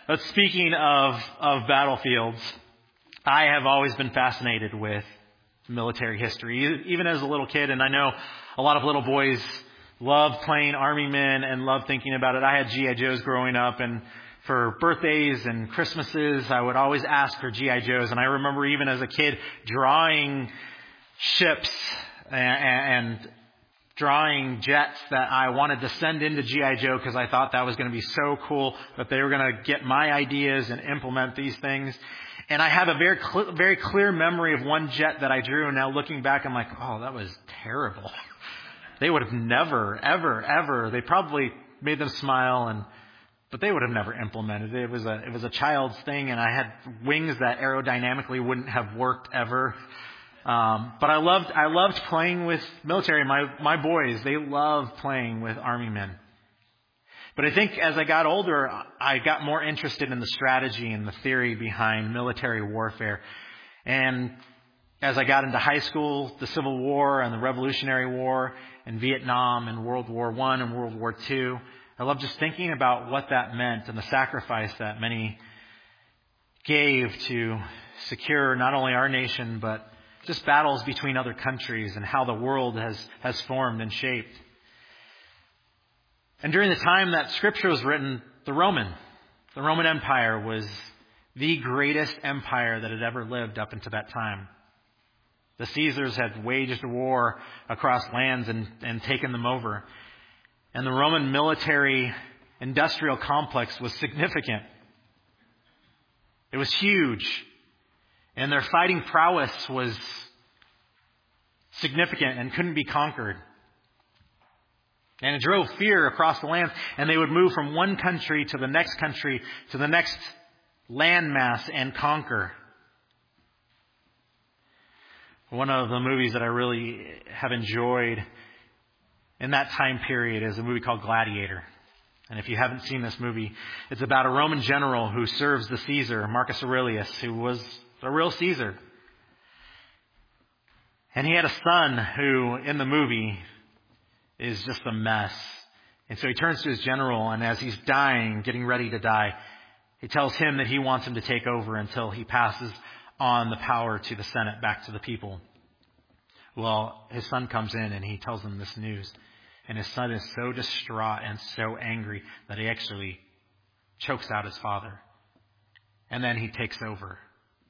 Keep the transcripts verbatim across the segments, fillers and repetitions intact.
But speaking of, of battlefields, I have always been fascinated with military history, even as a little kid. And I know a lot of little boys love playing Army Men and love thinking about it. I had G I Joes growing up, and for birthdays and Christmases, I would always ask for G I Joes. And I remember even as a kid drawing ships and, and drawing jets that I wanted to send into G I Joe because I thought that was going to be so cool that they were going to get my ideas and implement these things. And I have a very cl- very clear memory of one jet that I drew. And now looking back, I'm like, oh, that was terrible. They would have never, ever, ever. They probably made them smile, and but they would have never implemented it. It was a it was a child's thing, and I had wings that aerodynamically wouldn't have worked ever. Um, but I loved I loved playing with military. My my boys, they love playing with Army Men. But I think as I got older, I got more interested in the strategy and the theory behind military warfare. And as I got into high school, the Civil War and the Revolutionary War and Vietnam and World War One and World War Two, I love just thinking about what that meant and the sacrifice that many gave to secure not only our nation, but just battles between other countries and how the world has, has formed and shaped. And during the time that Scripture was written, the Roman, the Roman Empire was the greatest empire that had ever lived up until that time. The Caesars had waged war across lands and, and taken them over. And the Roman military industrial complex was significant. It was huge. And their fighting prowess was significant and couldn't be conquered. And it drove fear across the land. And they would move from one country to the next country to the next landmass and conquer. One of the movies that I really have enjoyed in that time period is a movie called Gladiator. And if you haven't seen this movie, it's about a Roman general who serves the Caesar, Marcus Aurelius, who was a real Caesar. And he had a son who, in the movie, is just a mess. And so he turns to his general, and as he's dying, getting ready to die, he tells him that he wants him to take over until he passes on the power to the Senate, back to the people. Well, his son comes in and he tells him this news. And his son is so distraught and so angry that he actually chokes out his father. And then he takes over.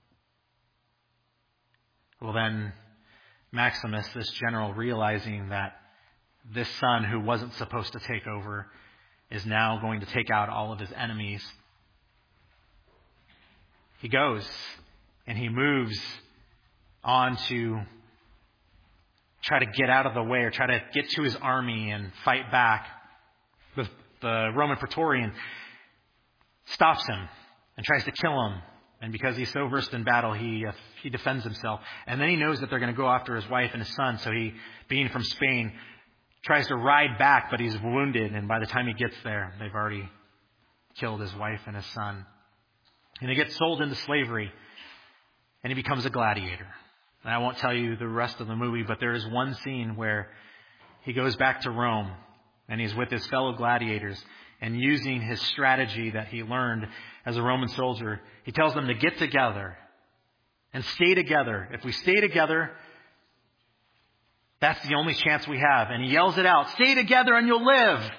Well, then Maximus, this general, realizing that this son who wasn't supposed to take over is now going to take out all of his enemies, he goes and he moves on to try to get out of the way or try to get to his army and fight back. The, the Roman Praetorian stops him and tries to kill him. And because he's so versed in battle, he uh, he defends himself. And then he knows that they're going to go after his wife and his son. So he, being from Spain, tries to ride back, but he's wounded. And by the time he gets there, they've already killed his wife and his son. And he gets sold into slavery. And he becomes a gladiator. And I won't tell you the rest of the movie, but there is one scene where he goes back to Rome and he's with his fellow gladiators, and using his strategy that he learned as a Roman soldier, he tells them to get together and stay together. If we stay together, that's the only chance we have. And he yells it out, stay together and you'll live.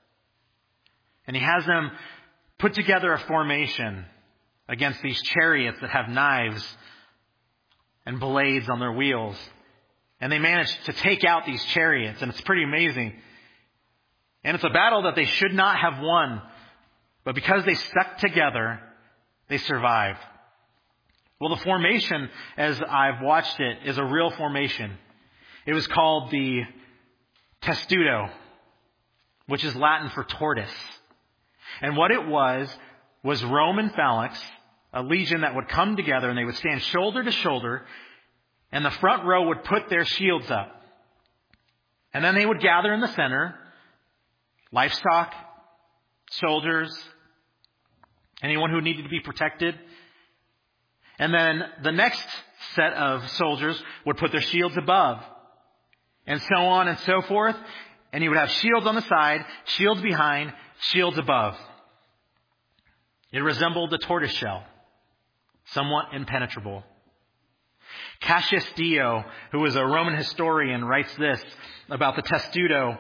And he has them put together a formation against these chariots that have knives and blades on their wheels. And they manage to take out these chariots, and it's pretty amazing. And it's a battle that they should not have won, but because they stuck together, they survived. Well, the formation, as I've watched it, is a real formation. It was called the testudo, which is Latin for tortoise. And what it was, was Roman phalanx, a legion that would come together and they would stand shoulder to shoulder, and the front row would put their shields up. And then they would gather in the center, livestock, soldiers, anyone who needed to be protected. And then the next set of soldiers would put their shields above, and so on and so forth. And you would have shields on the side, shields behind, shields above. It resembled a tortoise shell, somewhat impenetrable. Cassius Dio, who was a Roman historian, writes this about the testudo,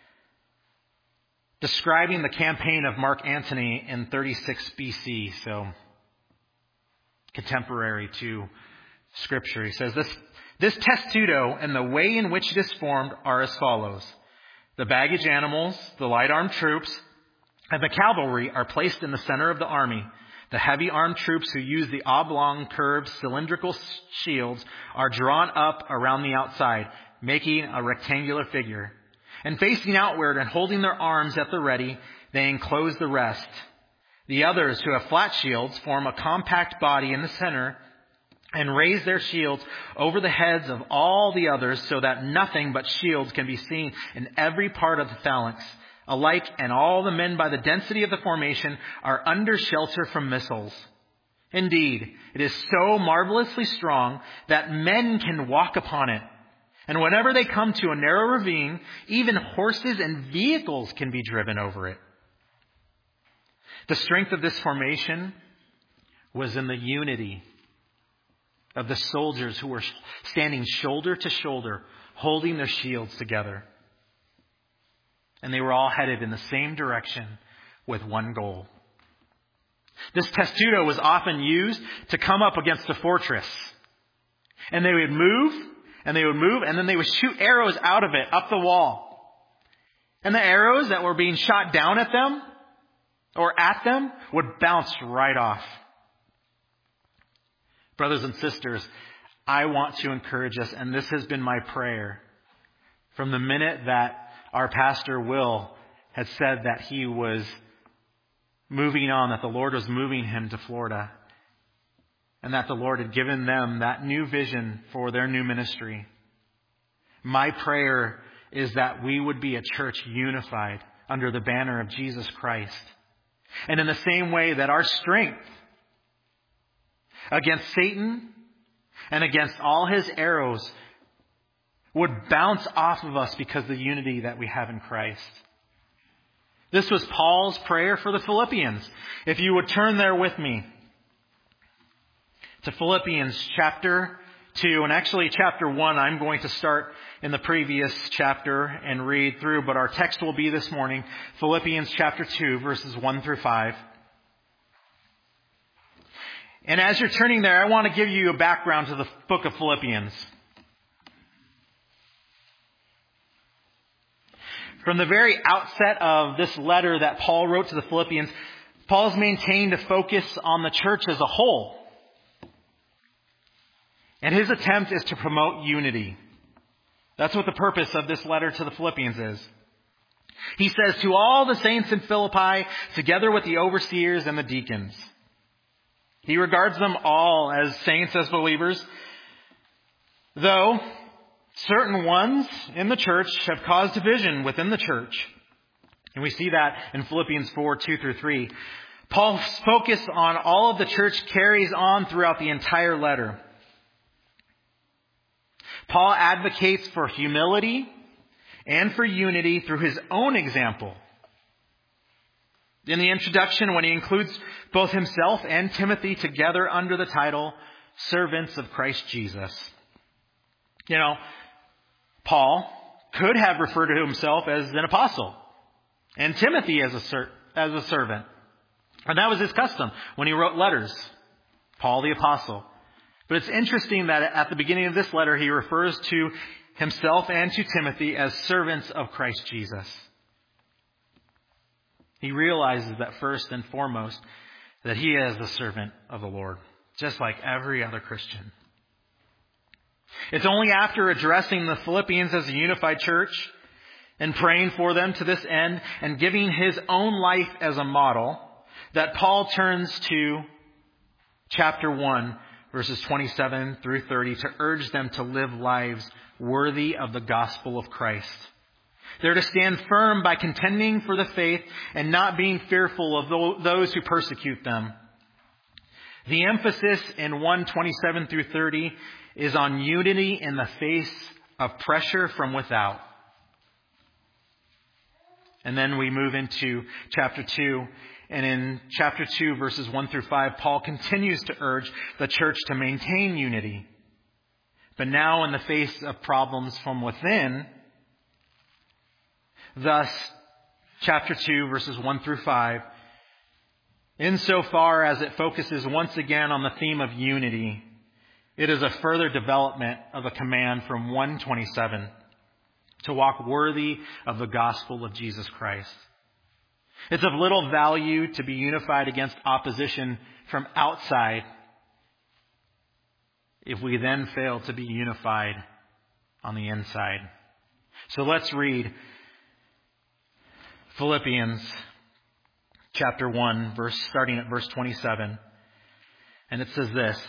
describing the campaign of Mark Antony in thirty-six B C, so contemporary to Scripture. He says, this, this testudo and the way in which it is formed are as follows. The baggage animals, the light armed troops, and the cavalry are placed in the center of the army. The heavy armed troops who use the oblong, curved, cylindrical shields are drawn up around the outside, making a rectangular figure. And facing outward and holding their arms at the ready, they enclose the rest. The others, who have flat shields, form a compact body in the center and raise their shields over the heads of all the others so that nothing but shields can be seen in every part of the phalanx. Alike, and all the men by the density of the formation are under shelter from missiles. Indeed, it is so marvelously strong that men can walk upon it. And whenever they come to a narrow ravine, even horses and vehicles can be driven over it. The strength of this formation was in the unity of the soldiers who were standing shoulder to shoulder, holding their shields together. And they were all headed in the same direction with one goal. This testudo was often used to come up against a fortress. And they would move, and they would move, and then they would shoot arrows out of it, up the wall. And the arrows that were being shot down at them, or at them, would bounce right off. Brothers and sisters, I want to encourage us, and this has been my prayer, from the minute that our pastor, Will, had said that he was moving on, that the Lord was moving him to Florida, and that the Lord had given them that new vision for their new ministry. My prayer is that we would be a church unified under the banner of Jesus Christ. And in the same way that our strength against Satan and against all his arrows would bounce off of us because of the unity that we have in Christ. This was Paul's prayer for the Philippians. If you would turn there with me to Philippians chapter two, and actually chapter one, I'm going to start in the previous chapter and read through, but our text will be this morning, Philippians chapter two, verses one through five. And as you're turning there, I want to give you a background to the book of Philippians. From the very outset of this letter that Paul wrote to the Philippians, Paul's maintained a focus on the church as a whole. And his attempt is to promote unity. That's what the purpose of this letter to the Philippians is. He says, to all the saints in Philippi, together with the overseers and the deacons. He regards them all as saints, as believers, though certain ones in the church have caused division within the church. And we see that in Philippians four, two through three. Paul's focus on all of the church carries on throughout the entire letter. Paul advocates for humility and for unity through his own example. In the introduction, when he includes both himself and Timothy together under the title, Servants of Christ Jesus. You know, Paul could have referred to himself as an apostle and Timothy as a ser- as a servant. And that was his custom when he wrote letters, Paul the apostle. But it's interesting that at the beginning of this letter, he refers to himself and to Timothy as servants of Christ Jesus. He realizes that first and foremost that he is a servant of the Lord, just like every other Christian. It's only after addressing the Philippians as a unified church and praying for them to this end and giving his own life as a model that Paul turns to chapter one, verses twenty-seven through thirty, to urge them to live lives worthy of the gospel of Christ. They're to stand firm by contending for the faith and not being fearful of those who persecute them. The emphasis in one twenty-seven through thirty is on unity in the face of pressure from without. And then we move into chapter two, And in chapter two, verses one through five, Paul continues to urge the church to maintain unity. But now in the face of problems from within, thus, chapter two, verses one through five, insofar as it focuses once again on the theme of unity, it is a further development of a command from one twenty-seven to walk worthy of the gospel of Jesus Christ. It's of little value to be unified against opposition from outside if we then fail to be unified on the inside. So let's read Philippians chapter one, verse starting at verse twenty-seven. And it says this: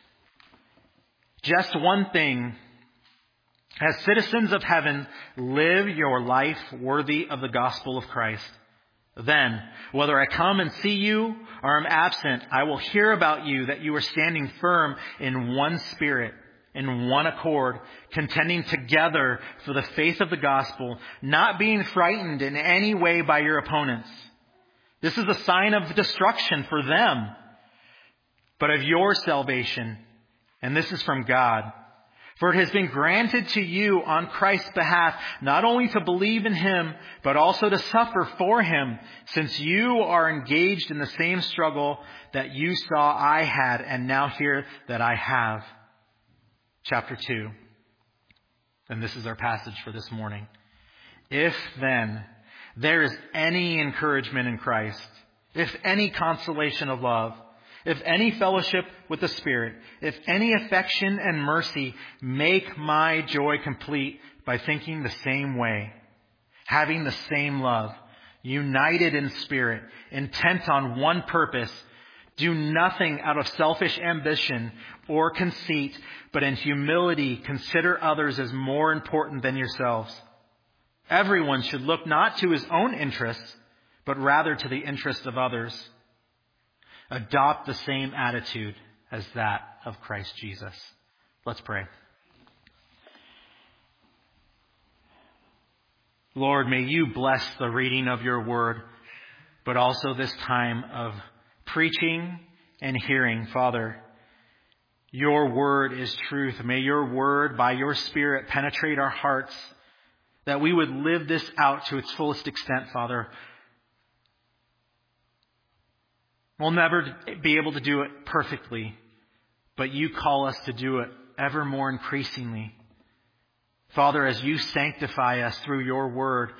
just one thing, as citizens of heaven, live your life worthy of the gospel of Christ. Then, whether I come and see you or am absent, I will hear about you that you are standing firm in one spirit, in one accord, contending together for the faith of the gospel, not being frightened in any way by your opponents. This is a sign of destruction for them, but of your salvation. And this is from God. For it has been granted to you on Christ's behalf, not only to believe in Him, but also to suffer for Him, since you are engaged in the same struggle that you saw I had and now hear that I have. Chapter two. And this is our passage for this morning. If then there is any encouragement in Christ, if any consolation of love, if any fellowship with the Spirit, if any affection and mercy, make my joy complete by thinking the same way, having the same love, united in spirit, intent on one purpose. Do nothing out of selfish ambition or conceit, but in humility consider others as more important than yourselves. Everyone should look not to his own interests, but rather to the interests of others. Adopt the same attitude as that of Christ Jesus. Let's pray. Lord, may you bless the reading of your word, but also this time of preaching and hearing. Father, your word is truth. May your word, by your Spirit, penetrate our hearts, that we would live this out to its fullest extent, Father. We'll never be able to do it perfectly, but you call us to do it ever more increasingly. Father, as you sanctify us through your word,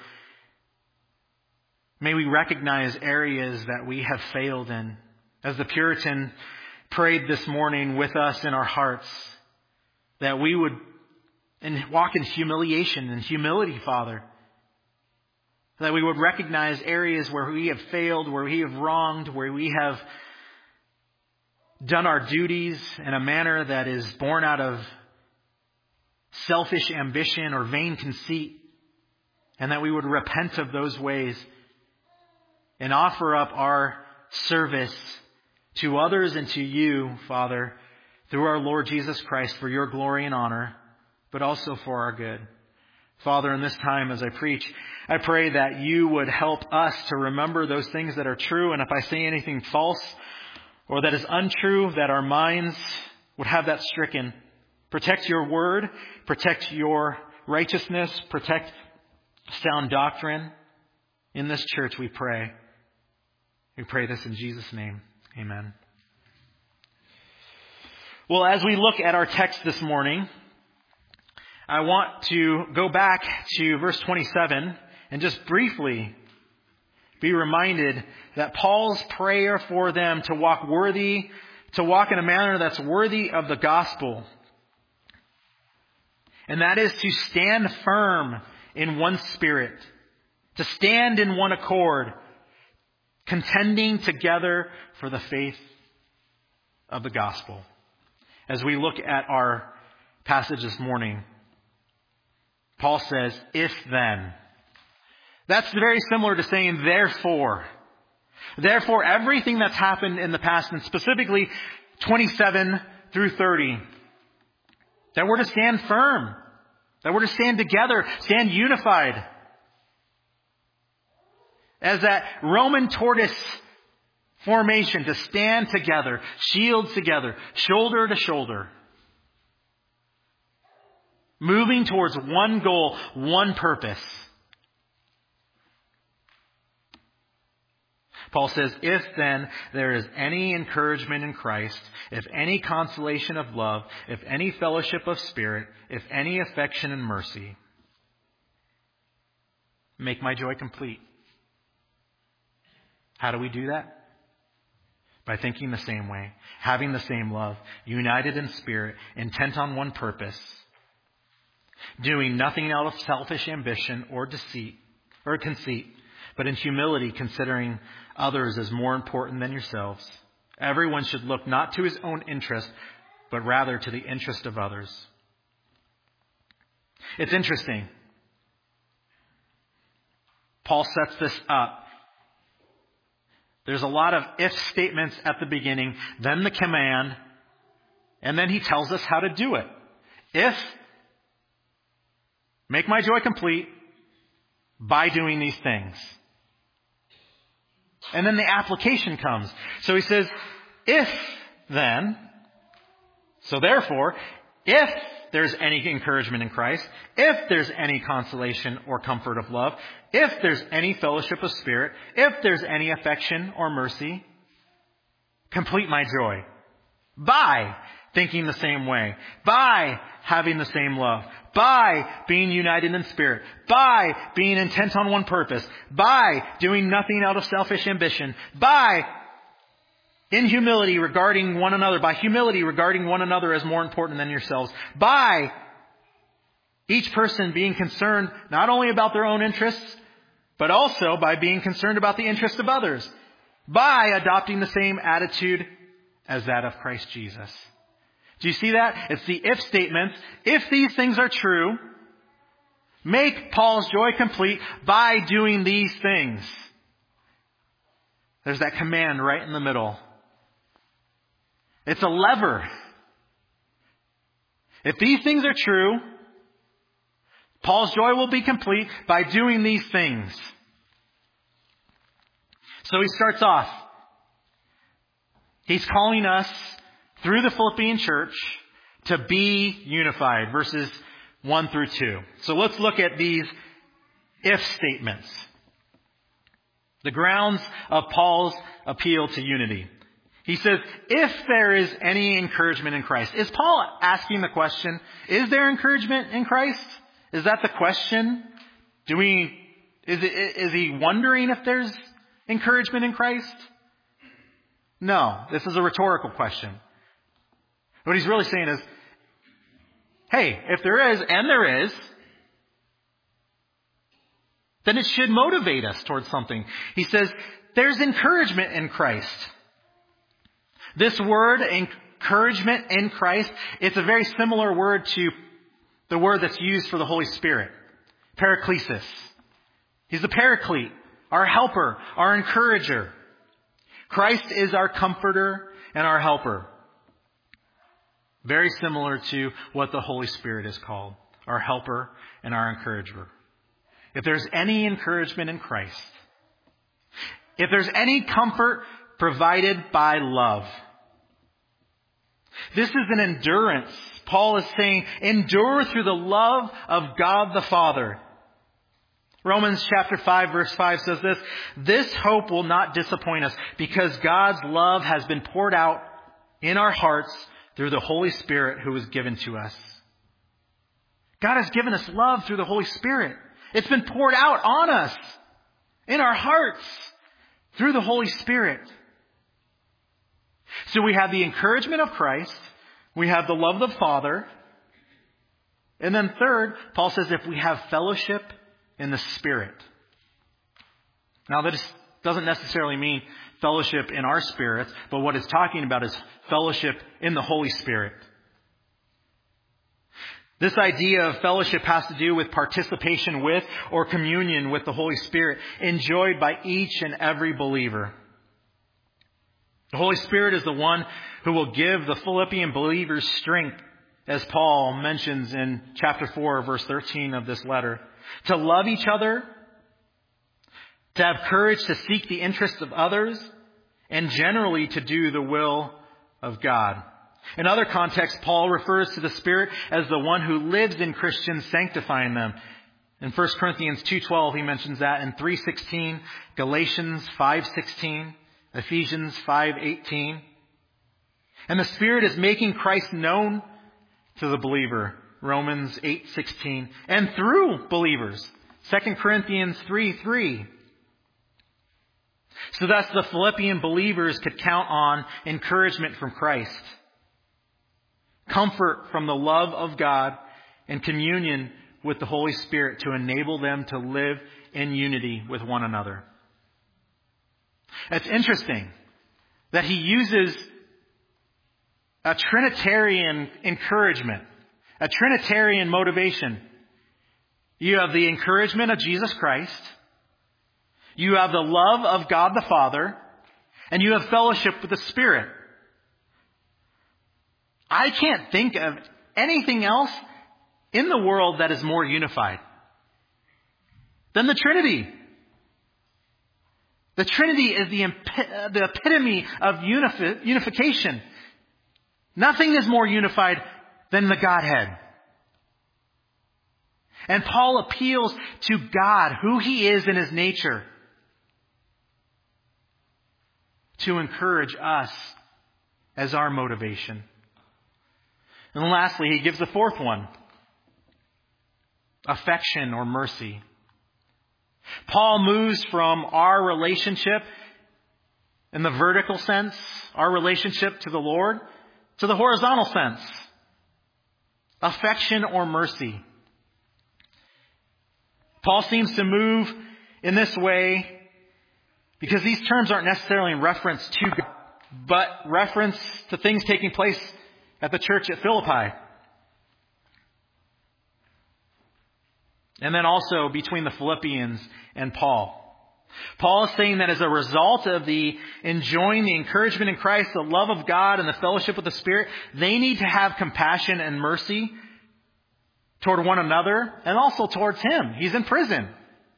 may we recognize areas that we have failed in. As the Puritan prayed this morning with us in our hearts, that we would walk in humiliation and humility, Father. That we would recognize areas where we have failed, where we have wronged, where we have done our duties in a manner that is born out of selfish ambition or vain conceit. And that we would repent of those ways and offer up our service to others and to you, Father, through our Lord Jesus Christ for your glory and honor, but also for our good. Father, in this time as I preach, I pray that you would help us to remember those things that are true. And if I say anything false or that is untrue, that our minds would have that stricken. Protect your word, protect your righteousness, protect sound doctrine. In this church we pray. We pray this in Jesus' name. Amen. Well, as we look at our text this morning, I want to go back to verse twenty-seven and just briefly be reminded that Paul's prayer for them to walk worthy, to walk in a manner that's worthy of the gospel. And that is to stand firm in one spirit, to stand in one accord, contending together for the faith of the gospel. As we look at our passage this morning, Paul says, if then. That's very similar to saying therefore. Therefore, everything that's happened in the past, and specifically twenty-seven through thirty, that we're to stand firm, that we're to stand together, stand unified. As that Roman tortoise Formation to stand together, shields together, shoulder to shoulder. Moving towards one goal, one purpose. Paul says, if then there is any encouragement in Christ, if any consolation of love, if any fellowship of spirit, if any affection and mercy, make my joy complete. How do we do that? By thinking the same way, having the same love, united in spirit, intent on one purpose, doing nothing out of selfish ambition or deceit or conceit, but in humility considering others as more important than yourselves. Everyone should look not to his own interest, but rather to the interest of others. It's interesting. Paul sets this up. There's a lot of if statements at the beginning, then the command, and then he tells us how to do it. If, make my joy complete by doing these things. And then the application comes. So he says, if then, so therefore, if there's any encouragement in Christ, if there's any consolation or comfort of love, if there's any fellowship of spirit, if there's any affection or mercy, complete my joy by thinking the same way, by having the same love, by being united in spirit, by being intent on one purpose, by doing nothing out of selfish ambition, by in humility regarding one another, by humility regarding one another as more important than yourselves, by each person being concerned not only about their own interests, but also by being concerned about the interests of others, by adopting the same attitude as that of Christ Jesus. Do you see that? It's the if statements. If these things are true, make Paul's joy complete by doing these things. There's that command right in the middle. It's a lever. If these things are true, Paul's joy will be complete by doing these things. So he starts off. He's calling us through the Philippian church to be unified, verses one through two. So let's look at these if statements. The grounds of Paul's appeal to unity. He says, if there is any encouragement in Christ. Is Paul asking the question, is there encouragement in Christ? Is that the question? Do we, is it, is he wondering if there's encouragement in Christ? No, this is a rhetorical question. What he's really saying is, hey, if there is, and there is, then it should motivate us towards something. He says, there's encouragement in Christ. This word, encouragement in Christ, it's a very similar word to the word that's used for the Holy Spirit. Paraklesis. He's the paraclete, our helper, our encourager. Christ is our comforter and our helper. Very similar to what the Holy Spirit is called, our helper and our encourager. If there's any encouragement in Christ, if there's any comfort provided by love, this is an endurance. Paul is saying, endure through the love of God the Father. Romans chapter five verse five says this, this hope will not disappoint us because God's love has been poured out in our hearts through the Holy Spirit who was given to us. God has given us love through the Holy Spirit. It's been poured out on us in our hearts through the Holy Spirit. So we have the encouragement of Christ. We have the love of the Father. And then third, Paul says if we have fellowship in the Spirit. Now that doesn't necessarily mean fellowship in our spirits, but what it's talking about is fellowship in the Holy Spirit. This idea of fellowship has to do with participation with or communion with the Holy Spirit enjoyed by each and every believer. The Holy Spirit is the one who will give the Philippian believers strength, as Paul mentions in chapter four, verse thirteen of this letter, to love each other, to have courage to seek the interests of others, and generally to do the will of God. In other contexts, Paul refers to the Spirit as the one who lives in Christians, sanctifying them. In First Corinthians two twelve, he mentions that. In three sixteen, Galatians five sixteen, Ephesians five eighteen. And the Spirit is making Christ known to the believer. Romans eight sixteen. And through believers. Second Corinthians three three. So thus the Philippian believers could count on encouragement from Christ, comfort from the love of God, and communion with the Holy Spirit to enable them to live in unity with one another. It's interesting that he uses a Trinitarian encouragement, a Trinitarian motivation. You have the encouragement of Jesus Christ. You have the love of God the Father. And you have fellowship with the Spirit. I can't think of anything else in the world that is more unified than the Trinity. The Trinity is the, epi- the epitome of unifi- unification. Nothing is more unified than the Godhead. And Paul appeals to God, who He is in His nature, to encourage us as our motivation. And lastly, he gives the fourth one. Affection or mercy. Paul moves from our relationship in the vertical sense, our relationship to the Lord, to the horizontal sense. Affection or mercy. Paul seems to move in this way because these terms aren't necessarily in reference to God, but reference to things taking place at the church at Philippi. And then also between the Philippians and Paul. Paul is saying that as a result of the enjoying the encouragement in Christ, the love of God, and the fellowship with the Spirit, they need to have compassion and mercy toward one another and also towards him. He's in prison.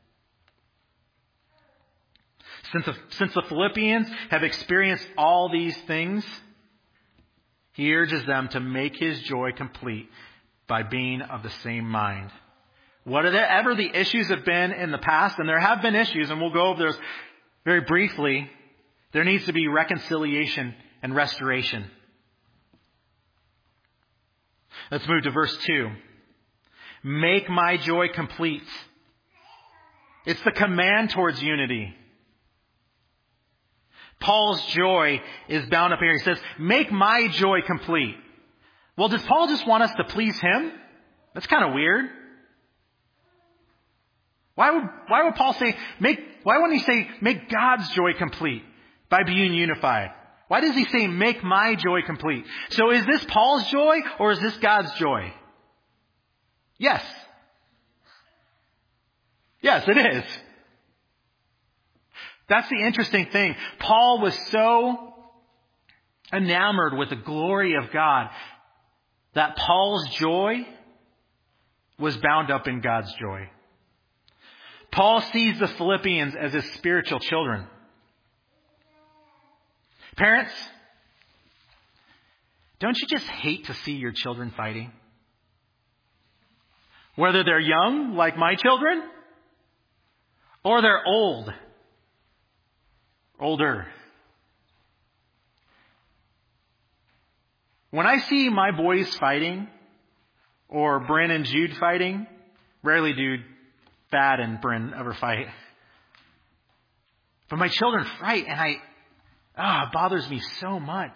Since the, since the Philippians have experienced all these things, he urges them to make his joy complete by being of the same mind. Whatever the issues have been in the past, and there have been issues, and we'll go over those very briefly, there needs to be reconciliation and restoration. Let's move to verse two. Make my joy complete. It's the command towards unity. Paul's joy is bound up here. He says, make my joy complete. Well, does Paul just want us to please him? That's kind of weird. Why would, why would Paul say, make, why wouldn't he say, make God's joy complete by being unified? Why does he say, make my joy complete? So is this Paul's joy or is this God's joy? Yes. Yes, it is. That's the interesting thing. Paul was so enamored with the glory of God that Paul's joy was bound up in God's joy. Paul sees the Philippians as his spiritual children. Parents, don't you just hate to see your children fighting? Whether they're young, like my children, or they're old, older. When I see my boys fighting, or Bryn and Jude fighting, rarely do Thad and Bryn ever fight. But my children fight, and I, ah, it bothers me so much.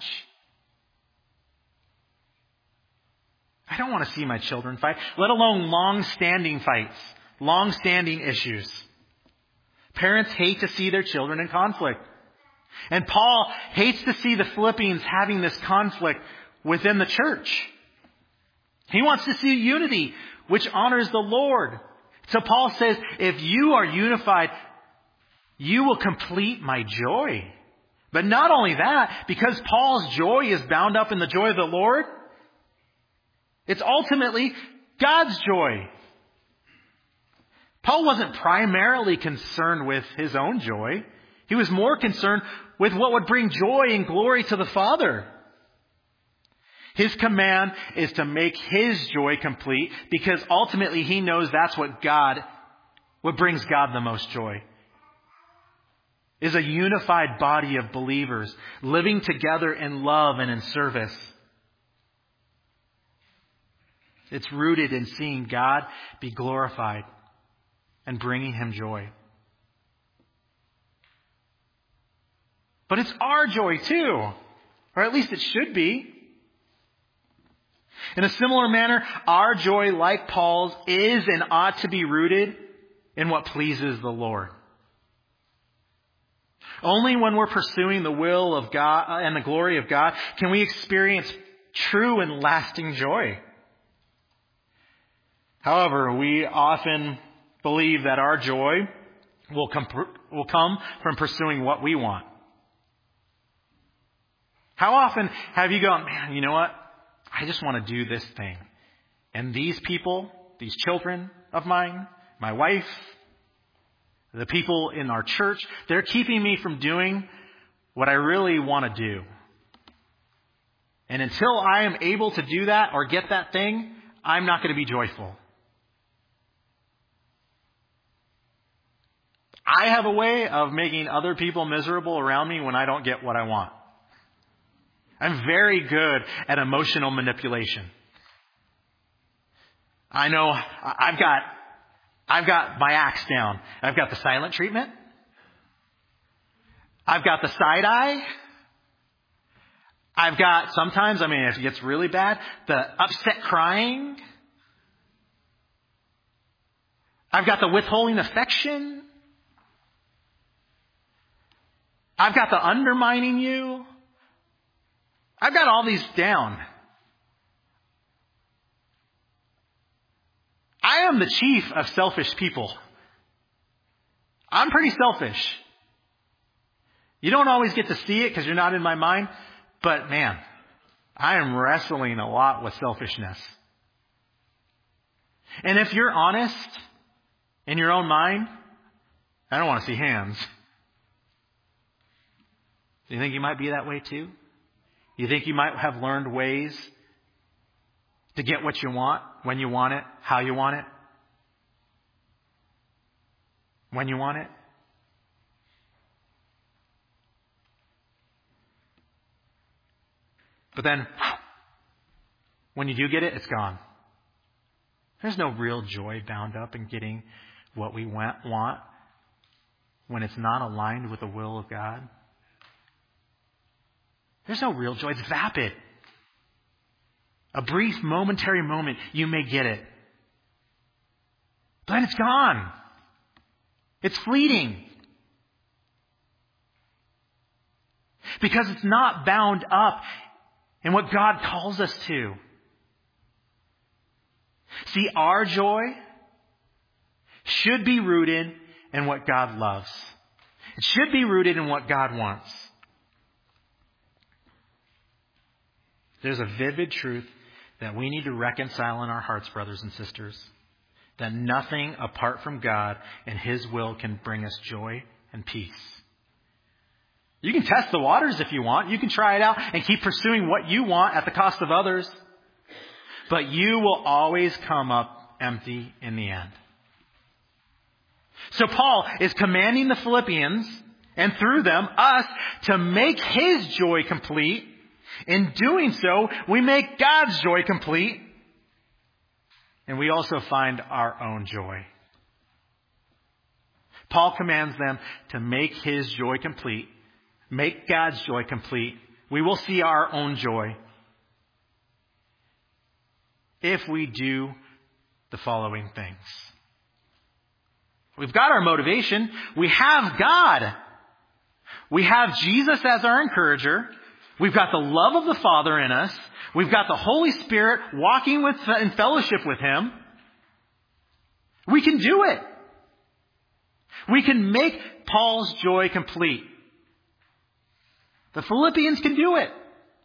I don't want to see my children fight, let alone long-standing fights, long-standing issues. Parents hate to see their children in conflict. And Paul hates to see the Philippians having this conflict within the church. He wants to see unity, which honors the Lord. So Paul says, if you are unified, you will complete my joy. But not only that, because Paul's joy is bound up in the joy of the Lord, it's ultimately God's joy. Paul wasn't primarily concerned with his own joy. He was more concerned with what would bring joy and glory to the Father. His command is to make His joy complete because ultimately He knows that's what God, what brings God the most joy. Is a unified body of believers living together in love and in service. It's rooted in seeing God be glorified and bringing Him joy. But it's our joy too, or at least it should be. In a similar manner, our joy, like Paul's, is and ought to be rooted in what pleases the Lord. Only when we're pursuing the will of God and the glory of God can we experience true and lasting joy. However, we often believe that our joy will come, will come from pursuing what we want. How often have you gone, man, you know what? I just want to do this thing. And these people, these children of mine, my wife, the people in our church, they're keeping me from doing what I really want to do. And until I am able to do that or get that thing, I'm not going to be joyful. I have a way of making other people miserable around me when I don't get what I want. I'm very good at emotional manipulation. I know I've got, I've got my axe down. I've got the silent treatment. I've got the side eye. I've got sometimes, I mean, if it gets really bad, the upset crying. I've got the withholding affection. I've got the undermining you. I've got all these down. I am the chief of selfish people. I'm pretty selfish. You don't always get to see it because you're not in my mind. But man, I am wrestling a lot with selfishness. And if you're honest in your own mind, I don't want to see hands. Do you think you might be that way too? You think you might have learned ways to get what you want, when you want it, how you want it, when you want it? But then, when you do get it, it's gone. There's no real joy bound up in getting what we want when it's not aligned with the will of God. There's no real joy. It's vapid. A brief, momentary moment, you may get it. But then it's gone. It's fleeting. Because it's not bound up in what God calls us to. See, our joy should be rooted in what God loves. It should be rooted in what God wants. There's a vivid truth that we need to reconcile in our hearts, brothers and sisters. That nothing apart from God and His will can bring us joy and peace. You can test the waters if you want. You can try it out and keep pursuing what you want at the cost of others. But you will always come up empty in the end. So Paul is commanding the Philippians, and through them, us, to make His joy complete. In doing so, we make God's joy complete. And we also find our own joy. Paul commands them to make His joy complete. Make God's joy complete. We will see our own joy if we do the following things. We've got our motivation. We have God. We have Jesus as our encourager. We've got the love of the Father in us. We've got the Holy Spirit walking with in fellowship with Him. We can do it. We can make Paul's joy complete. The Philippians can do it.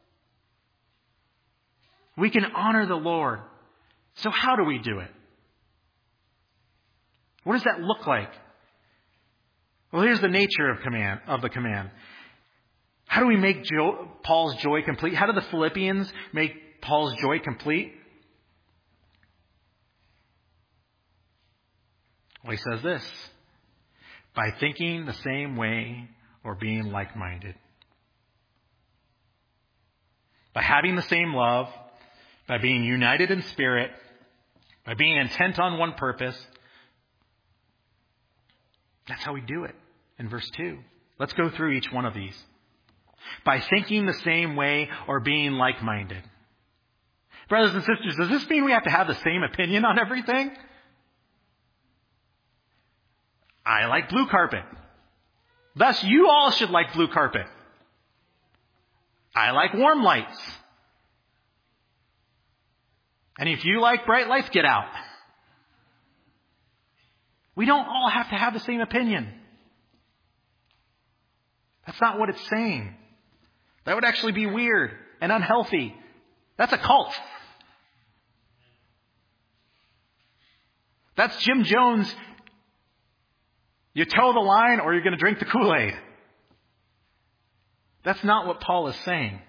We can honor the Lord. So how do we do it? What does that look like? Well, here's the nature of command of the command. How do we make jo- Paul's joy complete? How do the Philippians make Paul's joy complete? Well, he says this: by thinking the same way or being like-minded. By having the same love, by being united in spirit, by being intent on one purpose. That's how we do it in verse two. Let's go through each one of these. By thinking the same way or being like-minded. Brothers and sisters, does this mean we have to have the same opinion on everything? I like blue carpet. Thus, you all should like blue carpet. I like warm lights. And if you like bright lights, get out. We don't all have to have the same opinion. That's not what it's saying. That would actually be weird and unhealthy. That's a cult. That's Jim Jones. You toe the line or you're going to drink the Kool-Aid. That's not what Paul is saying.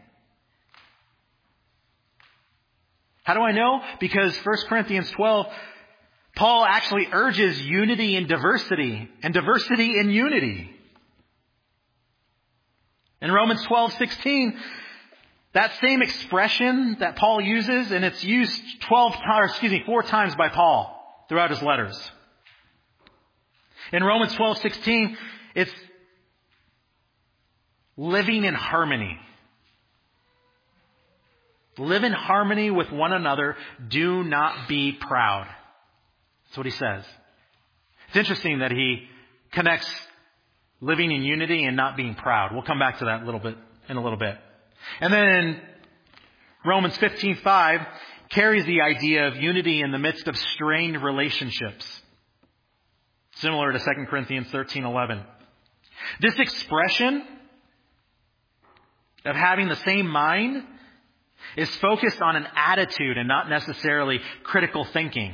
How do I know? Because First Corinthians twelve, Paul actually urges unity in diversity and diversity in unity. In Romans twelve sixteen, that same expression that Paul uses, and it's used twelve times, excuse me, four times by Paul throughout his letters. In Romans twelve sixteen, it's living in harmony. Live in harmony with one another. Do not be proud. That's what he says. It's interesting that he connects living in unity and not being proud. We'll come back to that a little bit in a little bit. And then in Romans fifteen five carries the idea of unity in the midst of strained relationships. Similar to Second Corinthians thirteen eleven. This expression of having the same mind is focused on an attitude and not necessarily critical thinking.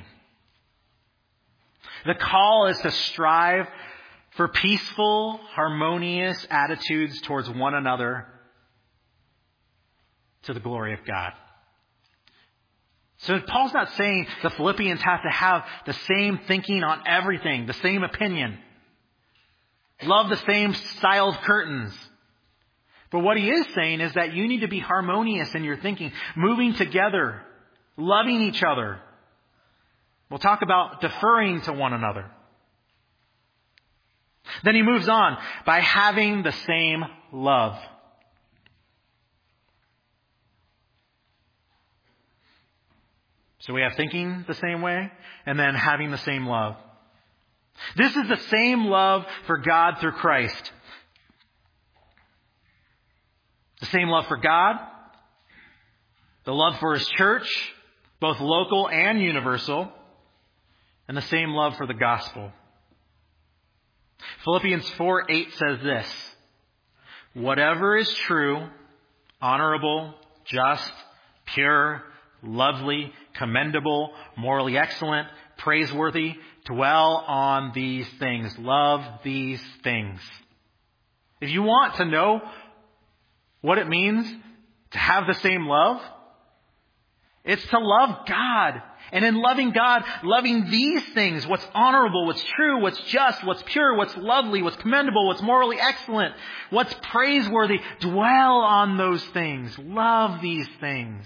The call is to strive for peaceful, harmonious attitudes towards one another to the glory of God. So Paul's not saying the Philippians have to have the same thinking on everything, the same opinion, love the same style of curtains. But what he is saying is that you need to be harmonious in your thinking, moving together, loving each other. We'll talk about deferring to one another. Then he moves on by having the same love. So we have thinking the same way and then having the same love. This is the same love for God through Christ. The same love for God, the love for His church, both local and universal, and the same love for the gospel. Philippians four eight says this: whatever is true, honorable, just, pure, lovely, commendable, morally excellent, praiseworthy, dwell on these things. Love these things. If you want to know what it means to have the same love, it's to love God. And in loving God, loving these things, what's honorable, what's true, what's just, what's pure, what's lovely, what's commendable, what's morally excellent, what's praiseworthy, dwell on those things. Love these things.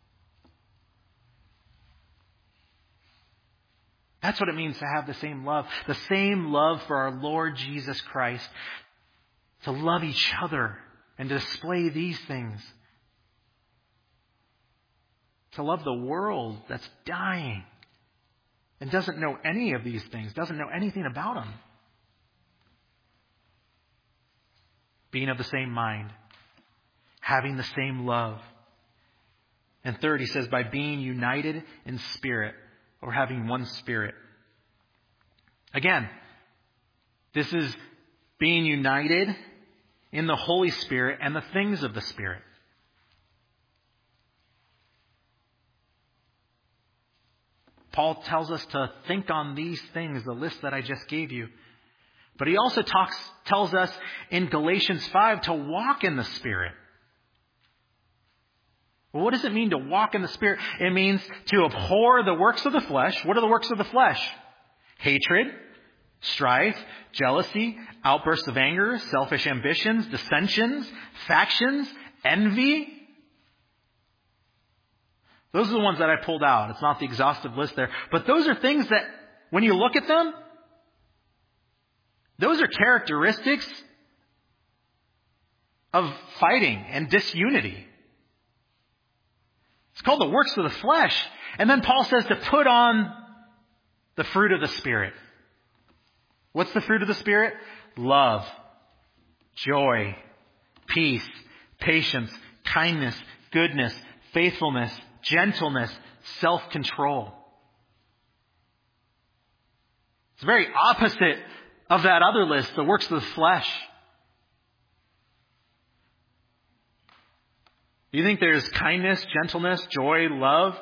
That's what it means to have the same love. The same love for our Lord Jesus Christ. To love each other and to display these things. To love the world that's dying and doesn't know any of these things, doesn't know anything about them. Being of the same mind, having the same love. And third, he says, by being united in spirit, or having one spirit. Again, this is being united in the Holy Spirit and the things of the Spirit. Paul tells us to think on these things, the list that I just gave you. But he also talks, tells us in Galatians five to walk in the Spirit. Well, what does it mean to walk in the Spirit? It means to abhor the works of the flesh. What are the works of the flesh? Hatred, strife, jealousy, outbursts of anger, selfish ambitions, dissensions, factions, envy. Those are the ones that I pulled out. It's not the exhaustive list there. But those are things that, when you look at them, those are characteristics of fighting and disunity. It's called the works of the flesh. And then Paul says to put on the fruit of the Spirit. What's the fruit of the Spirit? Love, joy, peace, patience, kindness, goodness, faithfulness, gentleness, self-control. It's very opposite of that other list, the works of the flesh. Do you think there's kindness, gentleness, joy, love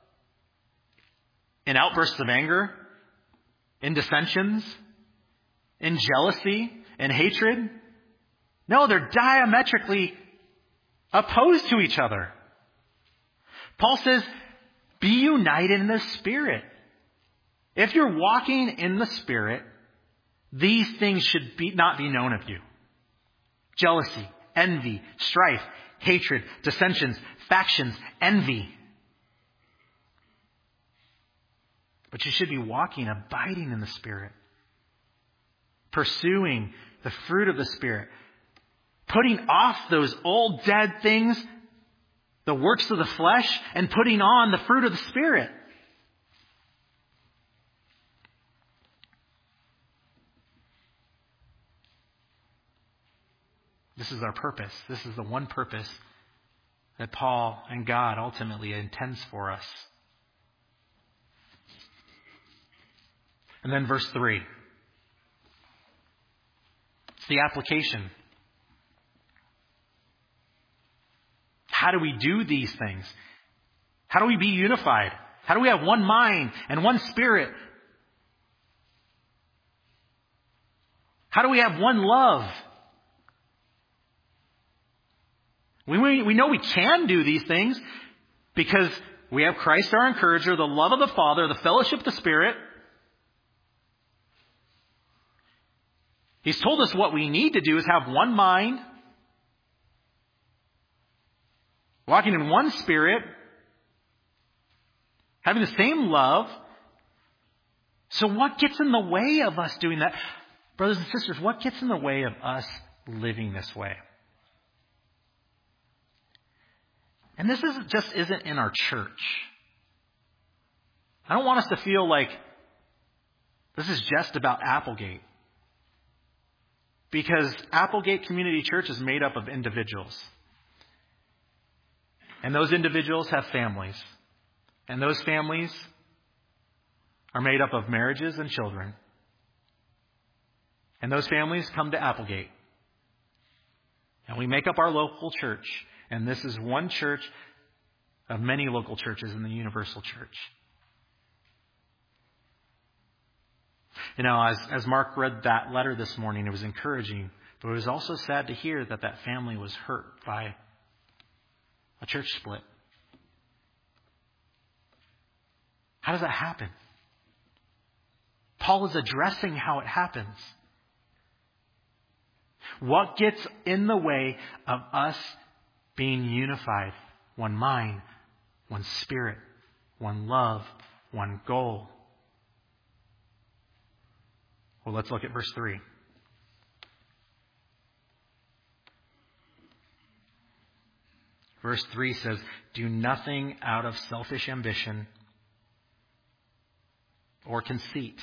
in outbursts of anger, in dissensions, in jealousy, in hatred? No, they're diametrically opposed to each other. Paul says, be united in the Spirit. If you're walking in the Spirit, these things should be, not be known of you. Jealousy, envy, strife, hatred, dissensions, factions, envy. But you should be walking, abiding in the Spirit. Pursuing the fruit of the Spirit. Putting off those old dead things, the works of the flesh, and putting on the fruit of the Spirit. This is our purpose. This is the one purpose that Paul and God ultimately intends for us. And then verse three. It's the application. How do we do these things? How do we be unified? How do we have one mind and one spirit? How do we have one love? We, we, we know we can do these things because we have Christ our encourager, the love of the Father, the fellowship of the Spirit. He's told us what we need to do is have one mind, walking in one spirit, having the same love. So what gets in the way of us doing that? Brothers and sisters, what gets in the way of us living this way? And this isn't just isn't in our church. I don't want us to feel like this is just about Applegate. Because Applegate Community Church is made up of individuals. And those individuals have families. And those families are made up of marriages and children. And those families come to Applegate. And we make up our local church. And this is one church of many local churches in the Universal Church. You know, as, as Mark read that letter this morning, it was encouraging. But it was also sad to hear that that family was hurt by a church split. How does that happen? Paul is addressing how it happens. What gets in the way of us being unified? One mind, one spirit, one love, one goal. Well, let's look at verse three. Verse three says, do nothing out of selfish ambition or conceit.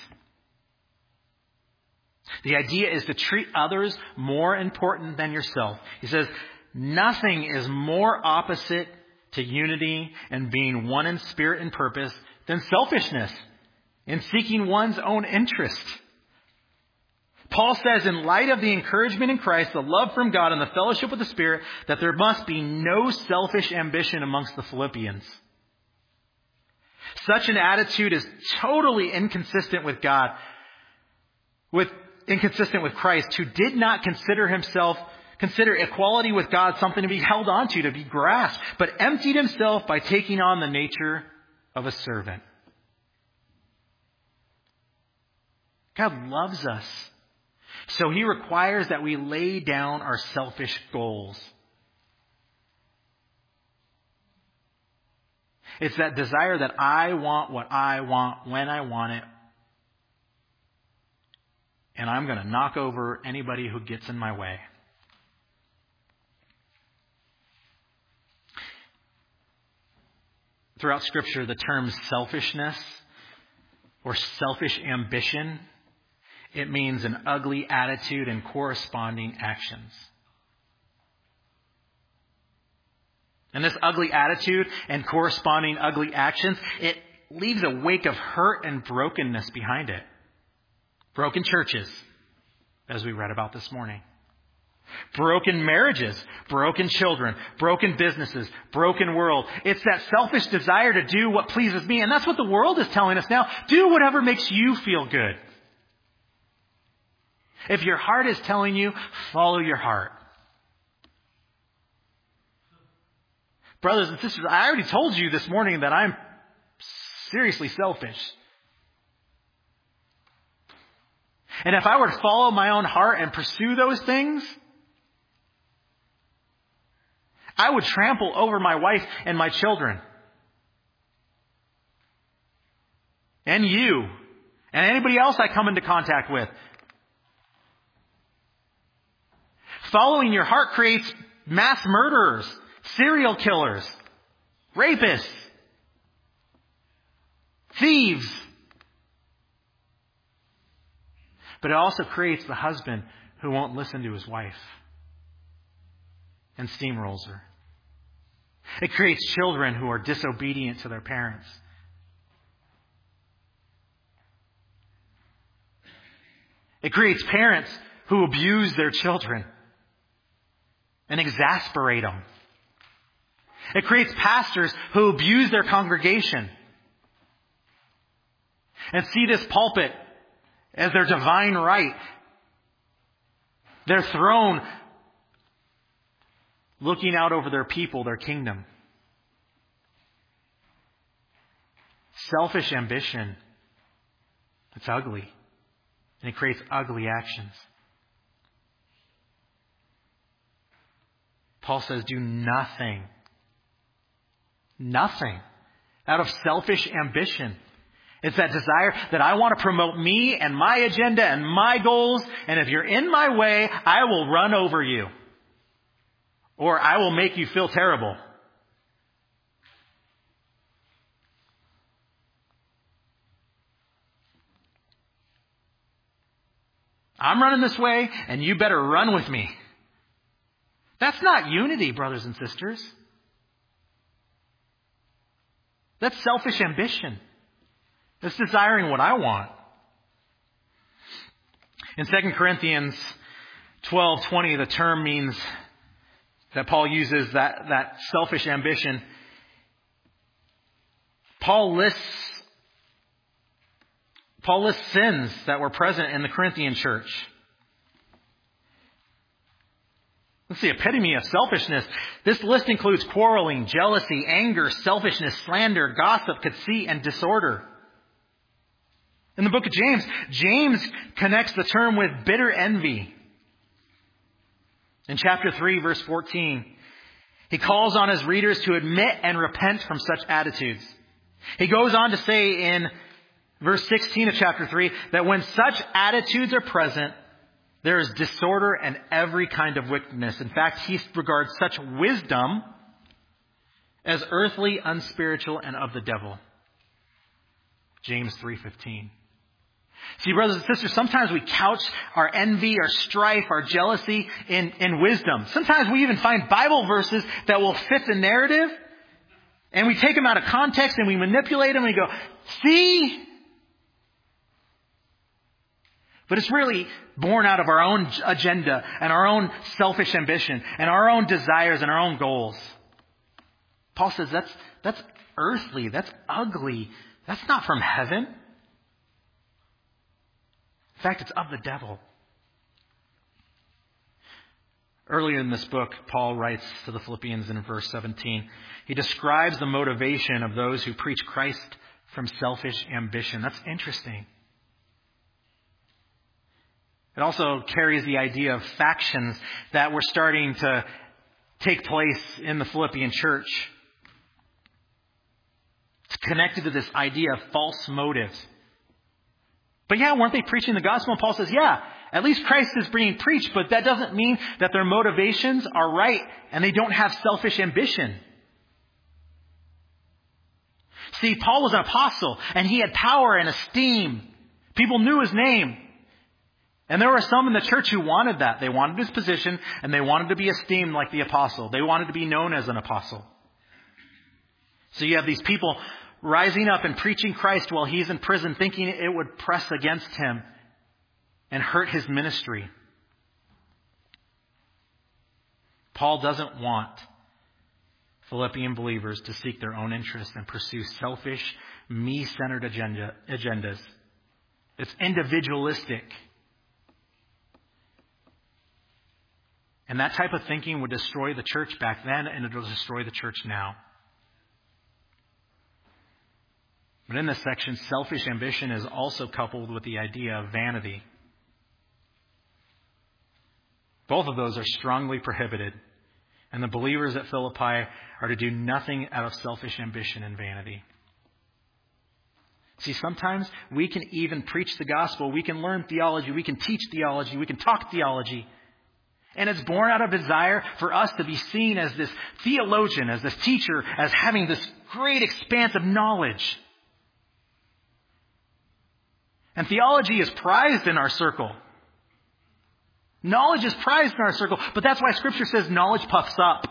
The idea is to treat others more important than yourself. He says, nothing is more opposite to unity and being one in spirit and purpose than selfishness and seeking one's own interest. Paul says, in light of the encouragement in Christ, the love from God, and the fellowship with the Spirit, that there must be no selfish ambition amongst the Philippians. Such an attitude is totally inconsistent with God. With inconsistent with Christ, who did not consider himself, consider equality with God something to be held onto, to be grasped, but emptied himself by taking on the nature of a servant. God loves us. So he requires that we lay down our selfish goals. It's that desire that I want what I want when I want it. And I'm going to knock over anybody who gets in my way. Throughout Scripture, the term selfishness or selfish ambition, it means an ugly attitude and corresponding actions. And this ugly attitude and corresponding ugly actions, it leaves a wake of hurt and brokenness behind it. Broken churches, as we read about this morning. Broken marriages, broken children, broken businesses, broken world. It's that selfish desire to do what pleases me. And that's what the world is telling us now. Do whatever makes you feel good. If your heart is telling you, follow your heart. Brothers and sisters, I already told you this morning that I'm seriously selfish. And if I were to follow my own heart and pursue those things, I would trample over my wife and my children. And you. And anybody else I come into contact with. Following your heart creates mass murderers, serial killers, rapists, thieves. But it also creates the husband who won't listen to his wife and steamrolls her. It creates children who are disobedient to their parents. It creates parents who abuse their children and exasperate them. It creates pastors who abuse their congregation and see this pulpit as their divine right, their throne, looking out over their people, their kingdom. Selfish ambition, it's ugly, and it creates ugly actions. Paul says, do nothing, nothing out of selfish ambition. It's that desire that I want to promote me and my agenda and my goals. And if you're in my way, I will run over you. Or I will make you feel terrible. I'm running this way and you better run with me. That's not unity, brothers and sisters. That's selfish ambition. It's desiring what I want. In Second Corinthians twelve twenty, the term means that Paul uses that, that selfish ambition. Paul lists, Paul lists sins that were present in the Corinthian church. It's the epitome of selfishness. This list includes quarreling, jealousy, anger, selfishness, slander, gossip, conceit, and disorder. In the book of James, James connects the term with bitter envy. In chapter three, verse fourteen, he calls on his readers to admit and repent from such attitudes. He goes on to say in verse sixteen of chapter three that when such attitudes are present, there is disorder and every kind of wickedness. In fact, he regards such wisdom as earthly, unspiritual, and of the devil. James three fifteen. See, brothers and sisters, sometimes we couch our envy, our strife, our jealousy in, in wisdom. Sometimes we even find Bible verses that will fit the narrative, and we take them out of context and we manipulate them and we go, see? But it's really born out of our own agenda and our own selfish ambition and our own desires and our own goals. Paul says that's, that's earthly, that's ugly, that's not from heaven. In fact, it's of the devil. Earlier in this book, Paul writes to the Philippians in verse seventeen. He describes the motivation of those who preach Christ from selfish ambition. That's interesting. It also carries the idea of factions that were starting to take place in the Philippian church. It's connected to this idea of false motives. But yeah, weren't they preaching the gospel? And Paul says, yeah, at least Christ is being preached, but that doesn't mean that their motivations are right and they don't have selfish ambition. See, Paul was an apostle and he had power and esteem. People knew his name. And there were some in the church who wanted that. They wanted his position and they wanted to be esteemed like the apostle. They wanted to be known as an apostle. So you have these people rising up and preaching Christ while he's in prison, thinking it would press against him and hurt his ministry. Paul doesn't want Philippian believers to seek their own interests and pursue selfish, me-centered agenda, agendas. It's individualistic. And that type of thinking would destroy the church back then, and it will destroy the church now. But in this section, selfish ambition is also coupled with the idea of vanity. Both of those are strongly prohibited. And the believers at Philippi are to do nothing out of selfish ambition and vanity. See, sometimes we can even preach the gospel. We can learn theology. We can teach theology. We can talk theology. And it's born out of desire for us to be seen as this theologian, as this teacher, as having this great expanse of knowledge. And theology is prized in our circle. Knowledge is prized in our circle, but that's why Scripture says knowledge puffs up.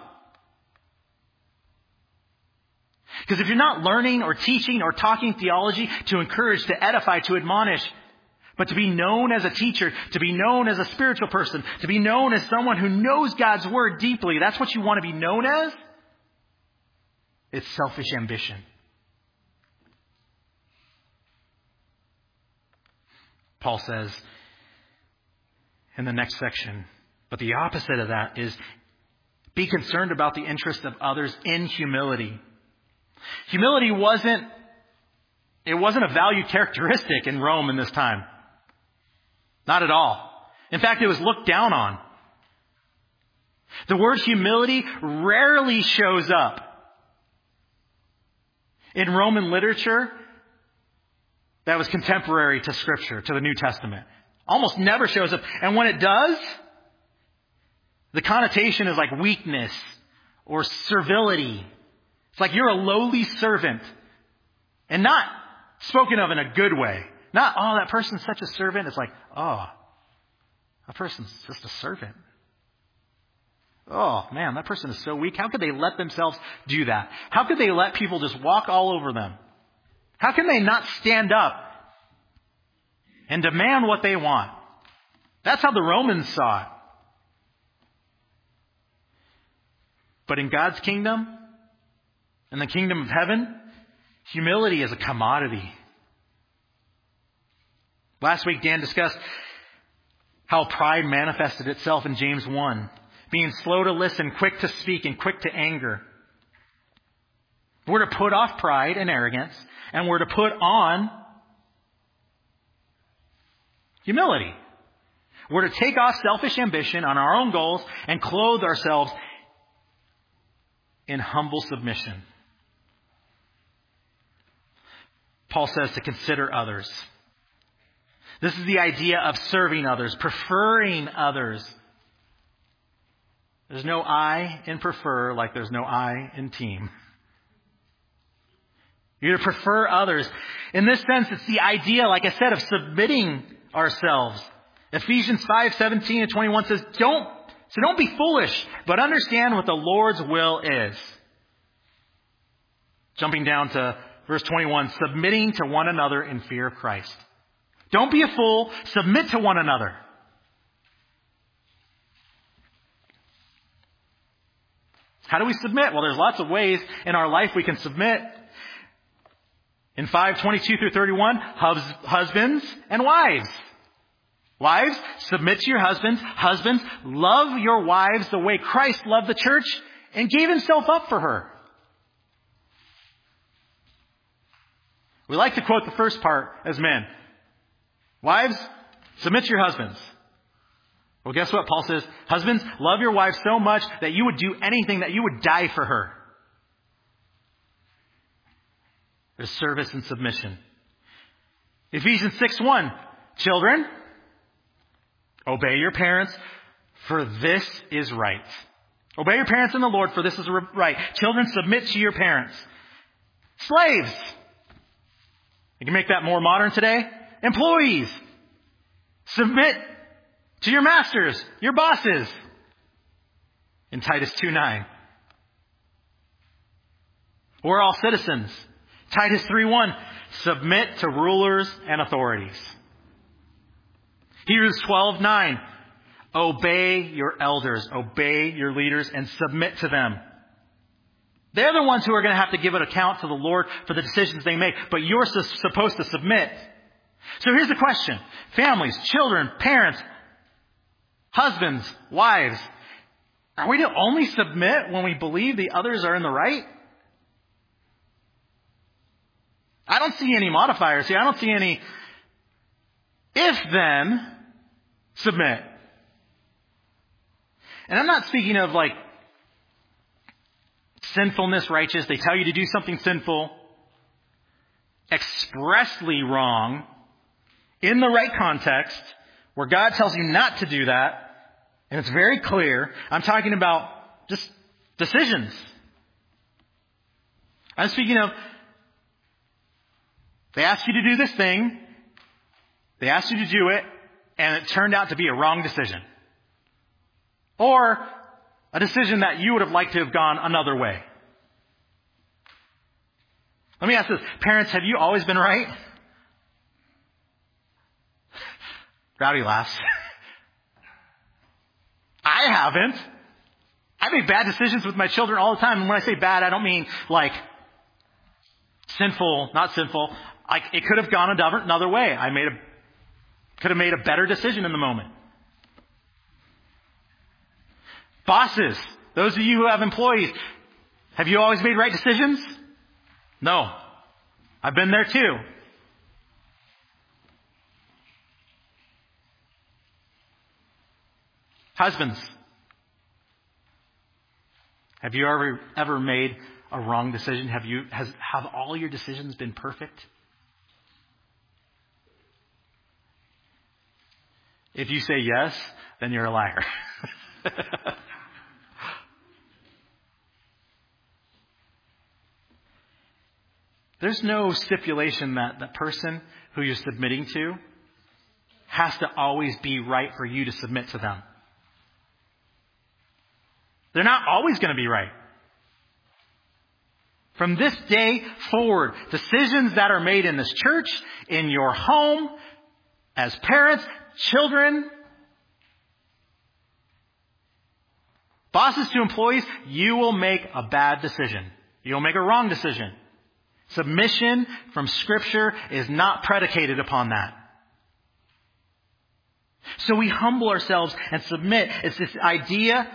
Because if you're not learning or teaching or talking theology to encourage, to edify, to admonish, but to be known as a teacher, to be known as a spiritual person, to be known as someone who knows God's Word deeply, that's what you want to be known as? It's selfish ambition. Paul says in the next section, but the opposite of that is be concerned about the interest of others in humility. Humility wasn't, it wasn't a valued characteristic in Rome in this time. Not at all. In fact, it was looked down on. The word humility rarely shows up in Roman literature that was contemporary to Scripture, to the New Testament. Almost never shows up. And when it does, the connotation is like weakness or servility. It's like you're a lowly servant. And not spoken of in a good way. Not, oh, that person's such a servant. It's like, oh, that person's just a servant. Oh, man, that person is so weak. How could they let themselves do that? How could they let people just walk all over them? How can they not stand up and demand what they want? That's how the Romans saw it. But in God's kingdom, in the kingdom of heaven, humility is a commodity. Last week, Dan discussed how pride manifested itself in James one. Being slow to listen, quick to speak, and quick to anger. We're to put off pride and arrogance, and we're to put on humility. We're to take off selfish ambition on our own goals and clothe ourselves in humble submission. Paul says to consider others. This is the idea of serving others, preferring others. There's no I in prefer like there's no I in team. You're to prefer others. In this sense, it's the idea, like I said, of submitting ourselves. Ephesians five, seventeen and twenty-one says, don't, so don't be foolish, but understand what the Lord's will is. Jumping down to verse twenty-one, submitting to one another in fear of Christ. Don't be a fool, submit to one another. How do we submit? Well, there's lots of ways in our life we can submit. In five twenty-two through thirty-one, hus- husbands and wives. Wives, submit to your husbands. Husbands, love your wives the way Christ loved the church and gave himself up for her. We like to quote the first part as men. Wives, submit to your husbands. Well, guess what? Paul says, husbands, love your wives so much that you would do anything, that you would die for her. There's service and submission. Ephesians six one, children, obey your parents, for this is right. Obey your parents in the Lord, for this is right. Children, submit to your parents. Slaves. You can make that more modern today. Employees, submit to your masters, your bosses. In Titus two nine. We're all citizens. Titus three one. Submit to rulers and authorities. Hebrews twelve nine. Obey your elders, obey your leaders, and submit to them. They're the ones who are going to have to give an account to the Lord for the decisions they make, but you're supposed to submit. So here's the question. Families, children, parents, husbands, wives, are we to only submit when we believe the others are in the right? I don't see any modifiers here. I don't see any if then submit. And I'm not speaking of like sinfulness, righteous. They tell you to do something sinful, expressly wrong, in the right context, where God tells you not to do that, and it's very clear. I'm talking about just decisions. I'm speaking of, they asked you to do this thing, they asked you to do it, and it turned out to be a wrong decision. Or a decision that you would have liked to have gone another way. Let me ask this. Parents, have you always been right? Rowdy laughs. I haven't. I make bad decisions with my children all the time. And when I say bad, I don't mean like sinful, not sinful. Like it could have gone another way. I made a, could have made a better decision in the moment. Bosses, those of you who have employees, have you always made right decisions? No. I've been there too. Husbands, have you ever ever made a wrong decision? Have you has have all your decisions been perfect? If you say yes, then you're a liar. There's no stipulation that the person who you're submitting to has to always be right for you to submit to them. They're not always going to be right. From this day forward, decisions that are made in this church, in your home, as parents, children, bosses to employees, you will make a bad decision. You'll make a wrong decision. Submission from Scripture is not predicated upon that. So we humble ourselves and submit. It's this idea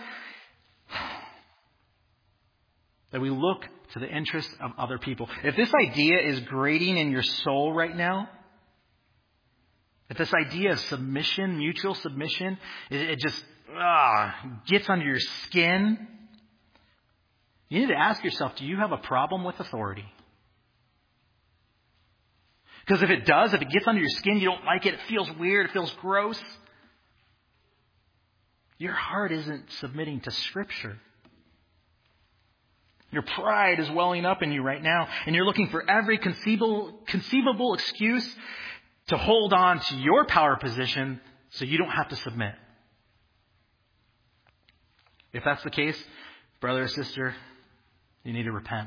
that we look to the interests of other people. If this idea is grating in your soul right now, if this idea of submission, mutual submission, it, it just ah, gets under your skin, you need to ask yourself, do you have a problem with authority? Because if it does, if it gets under your skin, you don't like it, it feels weird, it feels gross, your heart isn't submitting to Scripture. Your pride is welling up in you right now, and you're looking for every conceivable, conceivable excuse to hold on to your power position so you don't have to submit. If that's the case, brother or sister, you need to repent.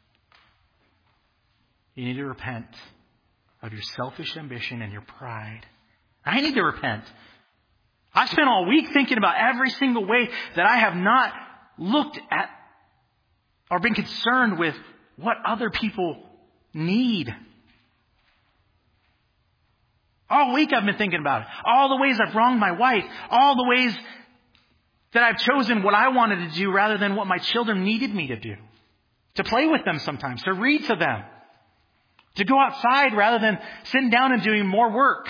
You need to repent of your selfish ambition and your pride. I need to repent. I've spent all week thinking about every single way that I have not looked at or been concerned with what other people need. All week I've been thinking about it. All the ways I've wronged my wife. All the ways that I've chosen what I wanted to do rather than what my children needed me to do. To play with them sometimes. To read to them. To go outside rather than sitting down and doing more work.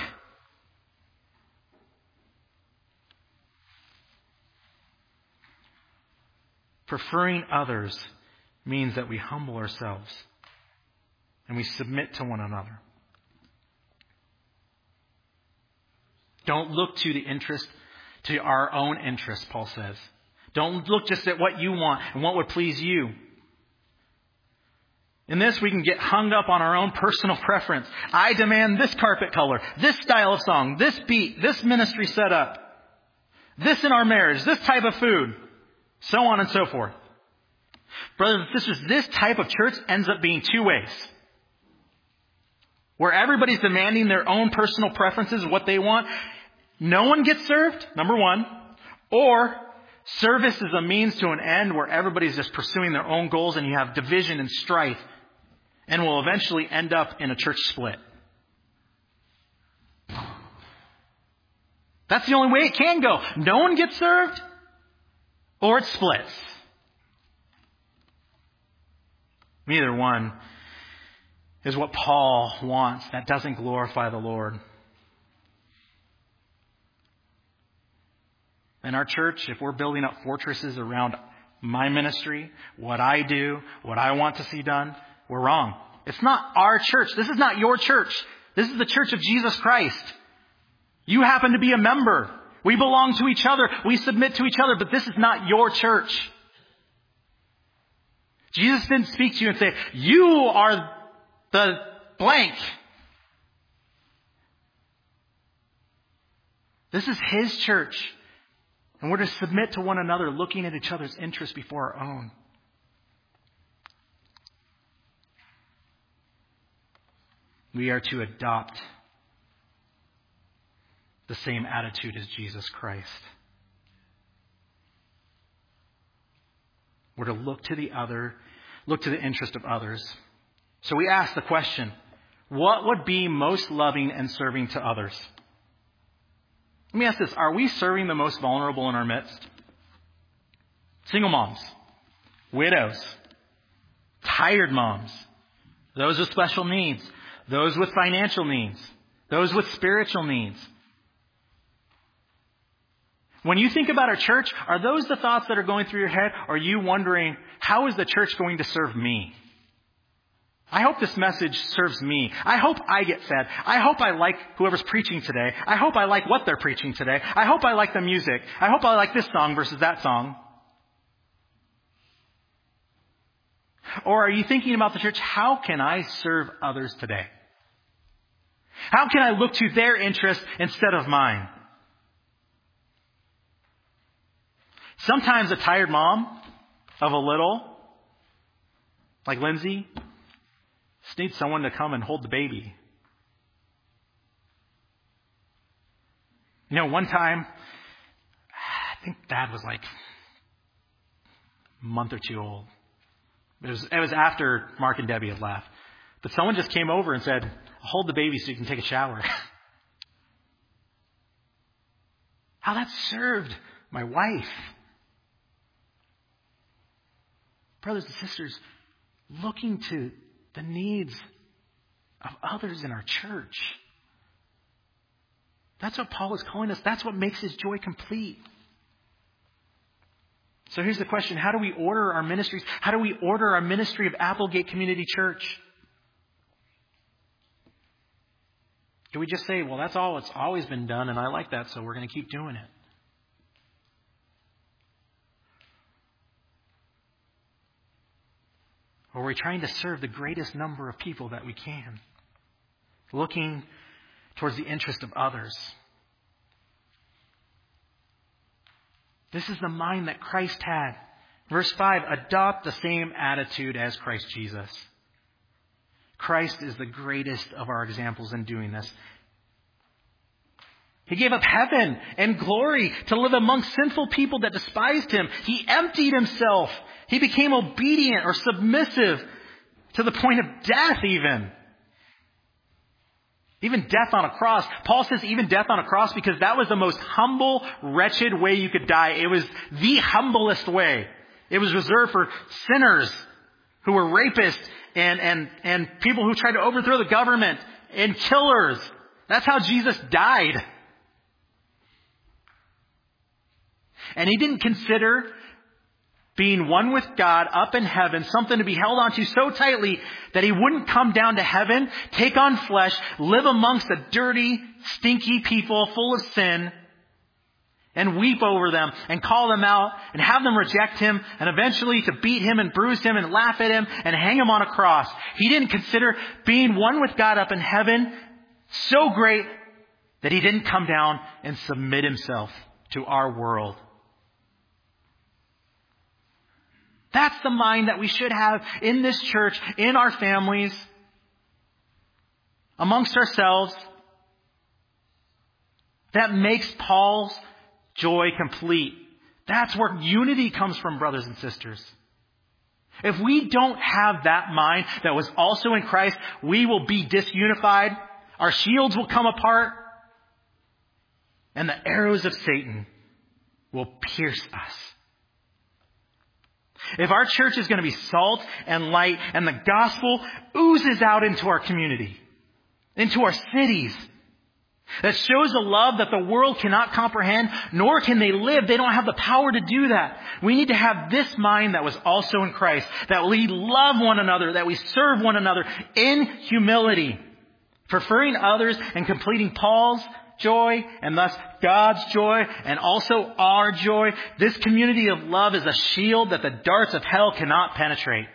Preferring others means that we humble ourselves and we submit to one another. Don't look to the interest, to our own interest, Paul says. Don't look just at what you want and what would please you. In this, we can get hung up on our own personal preference. I demand this carpet color, this style of song, this beat, this ministry setup, this in our marriage, this type of food, so on and so forth. Brothers and sisters, this type of church ends up being two ways. Where everybody's demanding their own personal preferences, what they want. No one gets served, number one. Or service is a means to an end where everybody's just pursuing their own goals and you have division and strife and will eventually end up in a church split. That's the only way it can go. No one gets served or it splits. Neither one is what Paul wants. That doesn't glorify the Lord. In our church, if we're building up fortresses around my ministry, what I do, what I want to see done, we're wrong. It's not our church. This is not your church. This is the church of Jesus Christ. You happen to be a member. We belong to each other. We submit to each other, but this is not your church. Jesus didn't speak to you and say, you are the blank. This is His church. And we're to submit to one another, looking at each other's interests before our own. We are to adopt the same attitude as Jesus Christ. We're to look to the other, look to the interest of others. So we ask the question, what would be most loving and serving to others? Let me ask this. Are we serving the most vulnerable in our midst? Single moms, widows, tired moms, those with special needs, those with financial needs, those with spiritual needs. When you think about our church, are those the thoughts that are going through your head? Or are you wondering, how is the church going to serve me? I hope this message serves me. I hope I get fed. I hope I like whoever's preaching today. I hope I like what they're preaching today. I hope I like the music. I hope I like this song versus that song. Or are you thinking about the church, how can I serve others today? How can I look to their interests instead of mine? Sometimes a tired mom of a little, like Lindsay, just needs someone to come and hold the baby. You know, one time, I think Dad was like a month or two old. It was, it was after Mark and Debbie had left. But someone just came over and said, hold the baby so you can take a shower. How that served my wife. Brothers and sisters, looking to the needs of others in our church. That's what Paul is calling us. That's what makes his joy complete. So here's the question. How do we order our ministries? How do we order our ministry of Applegate Community Church? Do we just say, well, that's all it's always been done and I like that, so we're going to keep doing it? Or are we trying to serve the greatest number of people that we can? Looking towards the interest of others. This is the mind that Christ had. Verse five, adopt the same attitude as Christ Jesus. Christ is the greatest of our examples in doing this. He gave up heaven and glory to live among sinful people that despised Him. He emptied Himself. He became obedient or submissive to the point of death even. Even death on a cross. Paul says even death on a cross because that was the most humble, wretched way you could die. It was the humblest way. It was reserved for sinners who were rapists and, and, and people who tried to overthrow the government and killers. That's how Jesus died. And he didn't consider being one with God up in heaven something to be held onto so tightly that he wouldn't come down to heaven, take on flesh, live amongst a dirty, stinky people full of sin, and weep over them and call them out and have them reject him and eventually to beat him and bruise him and laugh at him and hang him on a cross. He didn't consider being one with God up in heaven so great that he didn't come down and submit himself to our world. That's the mind that we should have in this church, in our families, amongst ourselves. That makes Paul's joy complete. That's where unity comes from, brothers and sisters. If we don't have that mind that was also in Christ, we will be disunified. Our shields will come apart. And the arrows of Satan will pierce us. If our church is going to be salt and light and the gospel oozes out into our community, into our cities, that shows a love that the world cannot comprehend, nor can they live. They don't have the power to do that. We need to have this mind that was also in Christ, that we love one another, that we serve one another in humility, preferring others and completing Paul's joy and thus God's joy and also our joy. This community of love is a shield that the darts of hell cannot penetrate.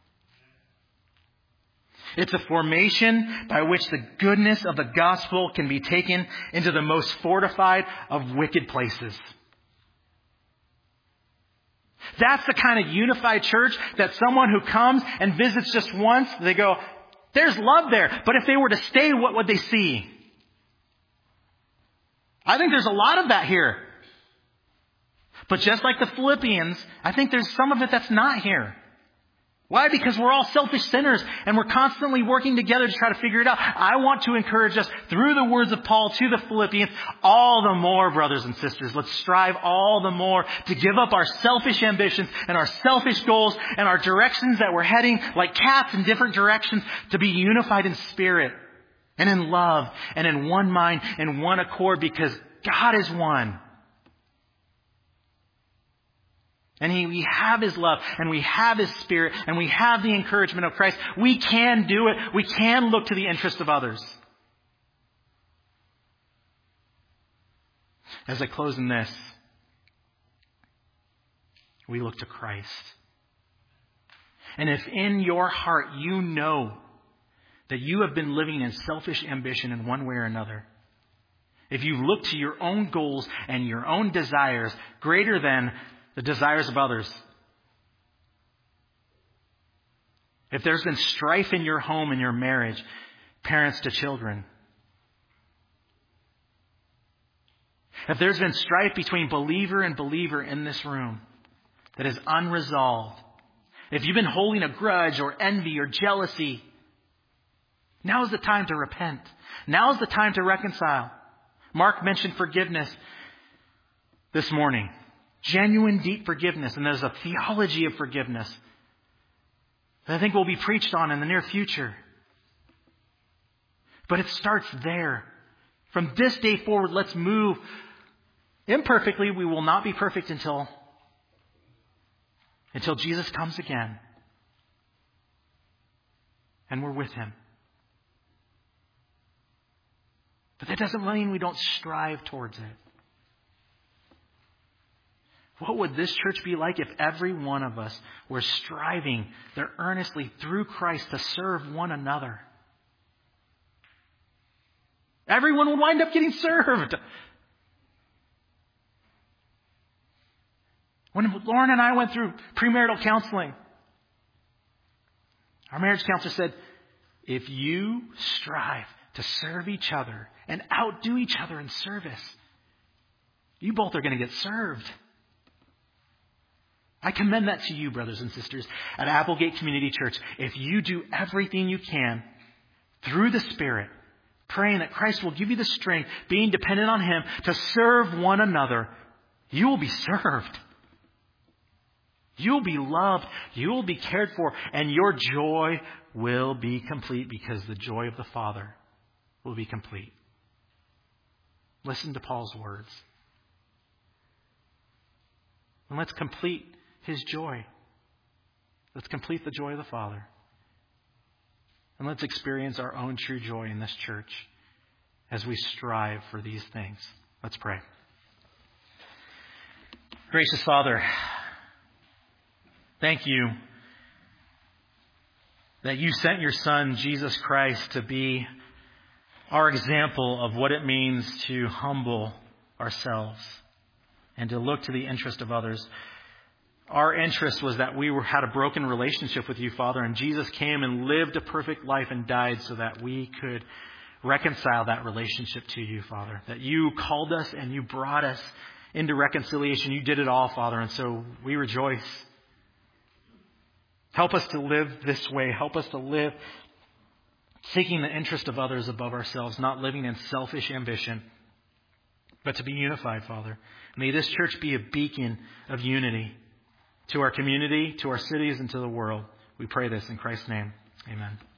It's a formation by which the goodness of the gospel can be taken into the most fortified of wicked places. That's the kind of unified church that someone who comes and visits just once, they go, there's love there. But if they were to stay, what would they see? I think there's a lot of that here. But just like the Philippians, I think there's some of it that's not here. Why? Because we're all selfish sinners and we're constantly working together to try to figure it out. I want to encourage us through the words of Paul to the Philippians, all the more, brothers and sisters, let's strive all the more to give up our selfish ambitions and our selfish goals and our directions that we're heading like cats in different directions to be unified in spirit and in love and in one mind and one accord because God is one. And he, we have His love, and we have His Spirit, and we have the encouragement of Christ. We can do it. We can look to the interest of others. As I close in this, we look to Christ. And if in your heart you know that you have been living in selfish ambition in one way or another, if you look to your own goals and your own desires greater than the desires of others. If there's been strife in your home and your marriage, parents to children. If there's been strife between believer and believer in this room that is unresolved. If you've been holding a grudge or envy or jealousy, now is the time to repent. Now is the time to reconcile. Mark mentioned forgiveness this morning. Genuine, deep forgiveness. And there's a theology of forgiveness that I think will be preached on in the near future. But it starts there. From this day forward, let's move. Imperfectly, we will not be perfect until, until Jesus comes again. And we're with Him. But that doesn't mean we don't strive towards it. What would this church be like if every one of us were striving there earnestly through Christ to serve one another? Everyone would wind up getting served. When Lauren and I went through premarital counseling, our marriage counselor said, if you strive to serve each other and outdo each other in service, you both are going to get served. I commend that to you, brothers and sisters, at Applegate Community Church. If you do everything you can through the Spirit, praying that Christ will give you the strength, being dependent on Him, to serve one another. You will be served. You will be loved. You will be cared for. And your joy will be complete because the joy of the Father will be complete. Listen to Paul's words. And let's complete his joy. Let's complete the joy of the Father. And let's experience our own true joy in this church as we strive for these things. Let's pray. Gracious Father, thank you that you sent your Son, Jesus Christ, to be our example of what it means to humble ourselves and to look to the interest of others. Our interest was that we were, had a broken relationship with you, Father, and Jesus came and lived a perfect life and died so that we could reconcile that relationship to you, Father. That you called us and you brought us into reconciliation. You did it all, Father, and so we rejoice. Help us to live this way. Help us to live seeking the interest of others above ourselves, not living in selfish ambition, but to be unified, Father. May this church be a beacon of unity to our community, to our cities, and to the world. We pray this in Christ's name. Amen.